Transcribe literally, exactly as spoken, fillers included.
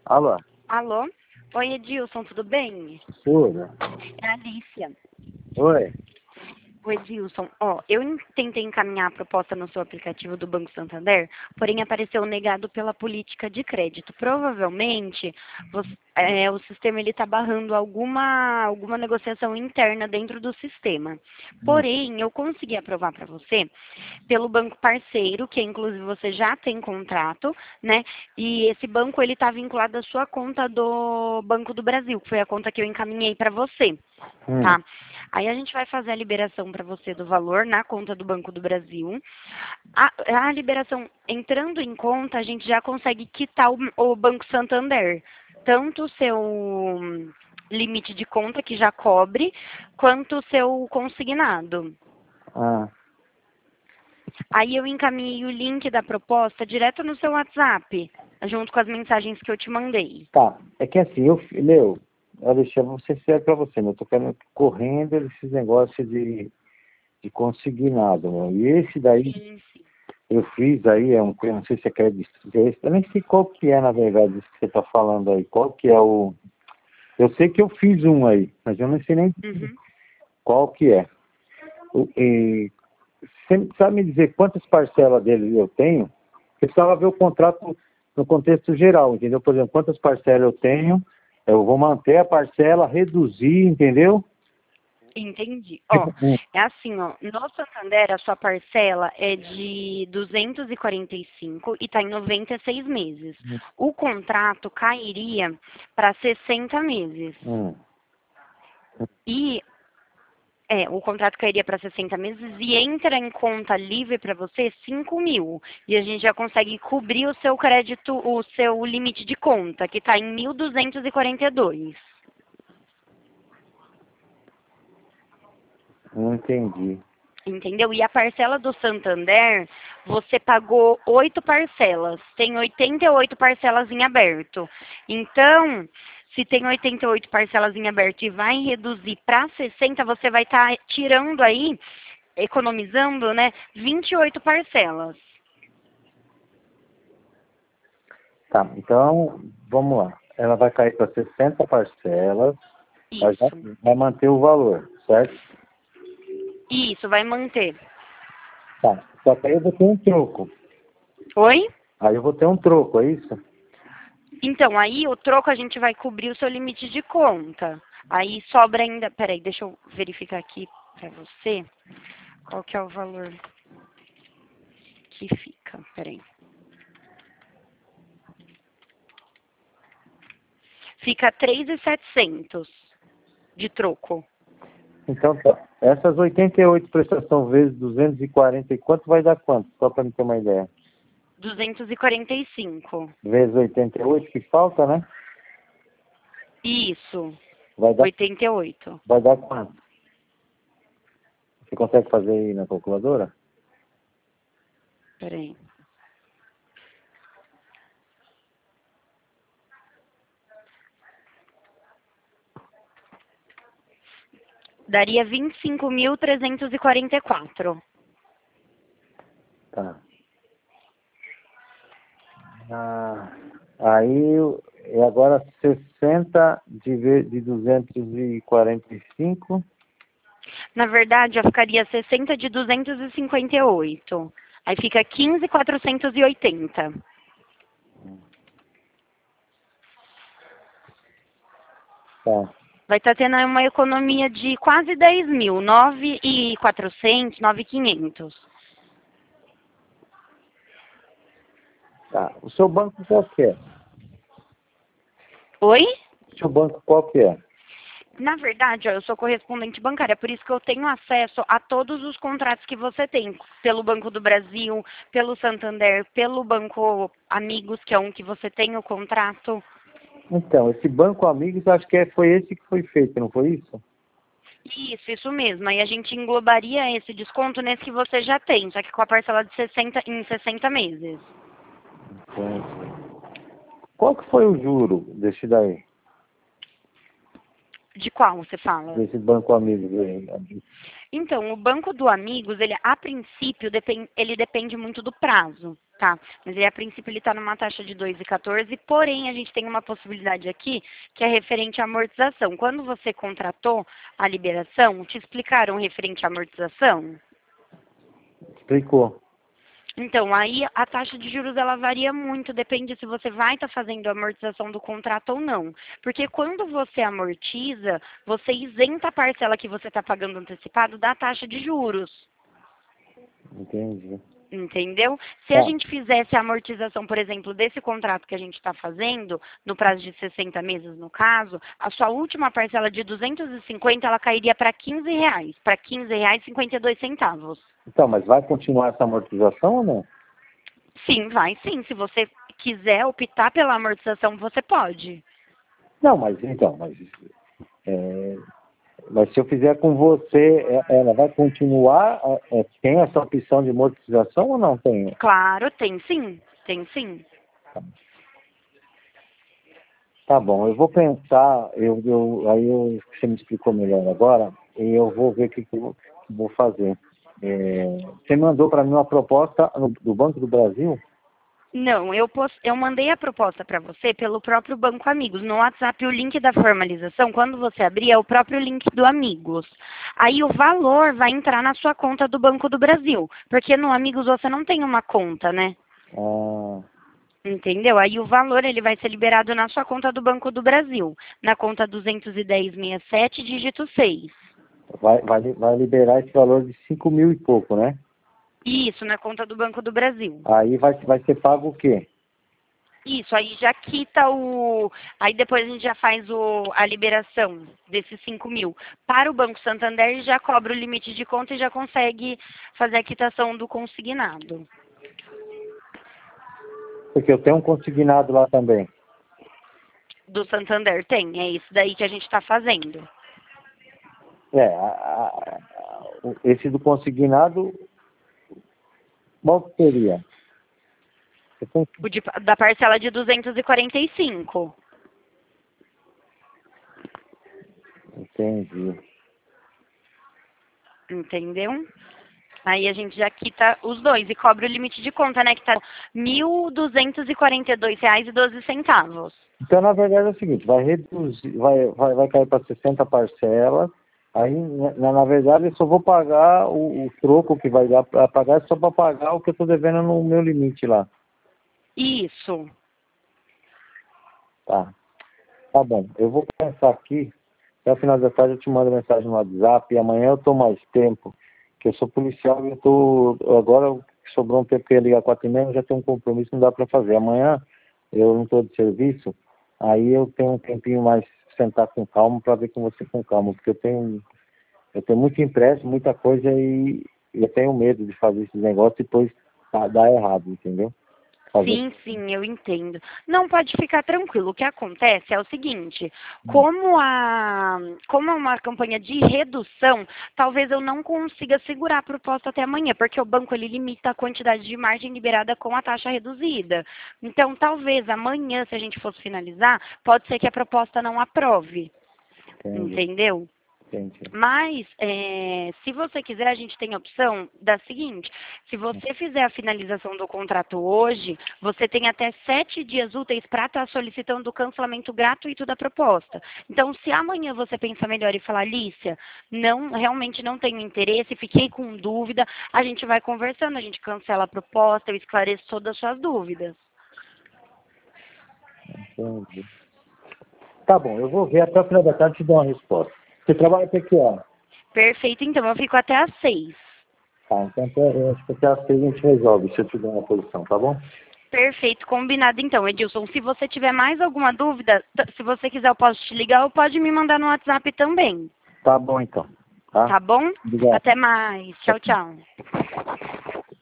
Alô? Alô? Oi, Edilson, tudo bem? Tudo? É a Alicia. Oi? Oi, Edilson. Ó, eu en- tentei encaminhar a proposta no seu aplicativo do Banco Santander, porém apareceu negado pela política de crédito. Provavelmente, você- é, o sistema ele está barrando alguma, alguma negociação interna dentro do sistema. Hum. Porém, eu consegui aprovar para você pelo banco parceiro, que inclusive você já tem contrato, né? E esse banco ele está vinculado à sua conta do Banco do Brasil, que foi a conta que eu encaminhei para você, Hum. tá? Aí a gente vai fazer a liberação para você do valor na conta do Banco do Brasil. A, a liberação entrando em conta, a gente já consegue quitar o, o Banco Santander, tanto o seu limite de conta que já cobre, quanto o seu consignado. Ah, Aí eu encaminhei o link da proposta direto no seu WhatsApp, junto com as mensagens que eu te mandei. tá. É que assim, eu, meu, Alexandre, vou ser sério pra você, né? Eu tô querendo correndo esses negócios de, de consignado, meu. E esse daí, Sim, sim. eu fiz aí, é um, eu não sei se é crédito, eu nem sei qual que é, na verdade, isso que você tá falando aí. Qual que é o... Eu sei que eu fiz um aí, mas eu não sei nem Uhum. qual que é. O- e, você sabe me dizer quantas parcelas dele eu tenho? Eu precisava ver o contrato no contexto geral, entendeu? Por exemplo, quantas parcelas eu tenho, eu vou manter a parcela, reduzir, entendeu? Entendi. Ó, Tipo, hum, é assim, ó, no Santander a sua parcela é de duzentos e quarenta e cinco e está em noventa e seis meses. O contrato cairia para sessenta meses. hum. E é, o contrato cairia para sessenta meses e entra em conta livre para você cinco mil. E a gente já consegue cobrir o seu crédito, o seu limite de conta, que está em mil duzentos e quarenta e dois. Não entendi. Entendeu? E a parcela do Santander, você pagou oito parcelas. Tem oitenta e oito parcelas em aberto. Então, se tem oitenta e oito parcelas em aberto e vai reduzir para sessenta, você vai estar tirando aí, economizando, né, vinte e oito parcelas. Tá, então, vamos lá. Ela vai cair para sessenta parcelas, mas vai Isso. vai manter o valor, certo? Isso, vai manter. Tá, só que aí eu vou ter um troco. Oi? Aí eu vou ter um troco, é isso? Então, aí o troco a gente vai cobrir o seu limite de conta. Aí sobra ainda. Peraí, deixa eu verificar aqui para você qual que é o valor que fica. Peraí. Fica três mil e setecentos de troco. Então tá. Essas oitenta e oito prestação vezes duzentos e quarenta e quanto vai dar quanto? Só para me ter uma ideia. duzentos e quarenta e cinco. Vezes oitenta e oito que falta, né? Isso. Vai dar, oitenta e oito. vai dar quanto? Você consegue fazer aí na calculadora? Peraí. Daria vinte e cinco mil trezentos e quarenta e quatro. Tá. Ah, aí, e agora sessenta de, ve- de duzentos e quarenta e cinco. Na verdade, já ficaria sessenta de duzentos e cinquenta e oito. Aí fica quinze mil quatrocentos e oitenta. Tá. Vai estar tendo aí uma economia de quase dez mil. nove mil e quatrocentos, nove mil e quinhentos. Tá. O seu banco qual que é? Oi? O seu banco qual que é? Na verdade, ó, eu sou correspondente bancária, por isso que eu tenho acesso a todos os contratos que você tem, pelo Banco do Brasil, pelo Santander, pelo Banco Amigos, que é um que você tem o contrato. Então, esse Banco Amigos, acho que é, foi esse que foi feito, não foi isso? Isso, isso mesmo. Aí a gente englobaria esse desconto nesse que você já tem, só que com a parcela de sessenta em sessenta meses. Então, qual que foi o juro desse daí? De qual você fala? Desse Banco Amigos aí? Então, o Banco do Amigos, ele a princípio, depend, ele depende muito do prazo, tá? Mas ele, a princípio ele está numa taxa de dois vírgula quatorze, porém a gente tem uma possibilidade aqui que é referente à amortização. Quando você contratou a liberação, te explicaram referente à amortização? Explicou. Então, aí a taxa de juros ela varia muito, depende se você vai estar fazendo a amortização do contrato ou não. Porque quando você amortiza, você isenta a parcela que você está pagando antecipado da taxa de juros. Entendi. Entendeu? Se Tá. a gente fizesse a amortização, por exemplo, desse contrato que a gente está fazendo, no prazo de sessenta meses no caso, a sua última parcela de duzentos e cinquenta ela cairia para quinze reais, para quinze reais e cinquenta e dois centavos. Então, mas vai continuar essa amortização ou não? Sim, vai sim. Se você quiser optar pela amortização, você pode. Não, mas então, mas, é, mas se eu fizer com você, é- ela vai continuar? É, é, tem essa opção de amortização ou não tem? Claro, tem sim. Tem sim. Tá bom, eu vou pensar, eu, eu, aí eu, você me explicou melhor agora, e eu vou ver o que, que eu vou fazer. É, você mandou para mim uma proposta no- do Banco do Brasil? Não, eu, pos- eu mandei a proposta para você pelo próprio Banco Amigos. No WhatsApp, o link da formalização, quando você abrir, é o próprio link do Amigos. Aí o valor vai entrar na sua conta do Banco do Brasil. Porque no Amigos você não tem uma conta, né? Ah, Entendeu? Aí o valor ele vai ser liberado na sua conta do Banco do Brasil. Na conta duzentos e dez sessenta e sete, dígito seis. vai, vai, li- vai liberar esse valor de cinco mil e pouco, né? Isso, na conta do Banco do Brasil. Aí vai, vai ser pago o quê? Isso, aí já quita o... Aí depois a gente já faz o... a liberação desses cinco mil. Para o Banco Santander, já cobra o limite de conta e já consegue fazer a quitação do consignado. Porque eu tenho um consignado lá também. Do Santander tem, é isso daí que a gente está fazendo. É, a- a- a- o- esse do consignado, qual que seria? Eu tenho- O de- da parcela de duzentos e quarenta e cinco. Entendi. Entendeu? Aí a gente já quita os dois e cobra o limite de conta, né? Que tá mil duzentos e quarenta e dois reais e doze centavos. Então, na verdade, é o seguinte, vai reduzir, vai, vai, vai cair para sessenta parcelas, aí, na, na verdade, eu só vou pagar o, o troco que vai dar para pagar, é só para pagar o que eu estou devendo no meu limite lá. Isso. Tá. Tá bom. Eu vou pensar aqui, até o final da tarde eu te mando mensagem no WhatsApp, e amanhã eu estou mais tempo, que eu sou policial e eu tô, agora sobrou um tempo que eu ia ligar quatro e meia, eu já tenho um compromisso, não dá para fazer. Amanhã eu não estou de serviço, aí eu tenho um tempinho mais sentar com calma para ver com você com calma, porque eu tenho, eu tenho muito empréstimo, muita coisa e eu tenho medo de fazer esses negócios e depois tá- dar errado, entendeu? Fazer. Sim, sim, eu entendo. Não, pode ficar tranquilo. O que acontece é o seguinte, como a como é uma campanha de redução, talvez eu não consiga segurar a proposta até amanhã, porque o banco ele limita a quantidade de margem liberada com a taxa reduzida. Então, talvez amanhã, se a gente fosse finalizar, pode ser que a proposta não aprove. Entendi. Entendeu? Entendi. Mas, é, se você quiser, a gente tem a opção da seguinte, se você fizer a finalização do contrato hoje, você tem até sete dias úteis para estar solicitando o cancelamento gratuito da proposta. Então, se amanhã você pensar melhor e falar, Alicia, não, realmente não tenho interesse, fiquei com dúvida, a gente vai conversando, a gente cancela a proposta, eu esclareço todas as suas dúvidas. Entendi. Tá bom, eu vou ver até o final da tarde e te dou uma resposta. Você trabalha até que hora? Perfeito, então, eu fico até às seis. Tá, então até, eu acho que até às seis a gente resolve, se eu te der uma posição, tá bom? Perfeito, combinado então, Edilson. Se você tiver mais alguma dúvida, t- se você quiser eu posso te ligar ou pode me mandar no WhatsApp também. Tá bom então. Tá? Tá bom? Obrigado. Até mais. Tchau, tchau.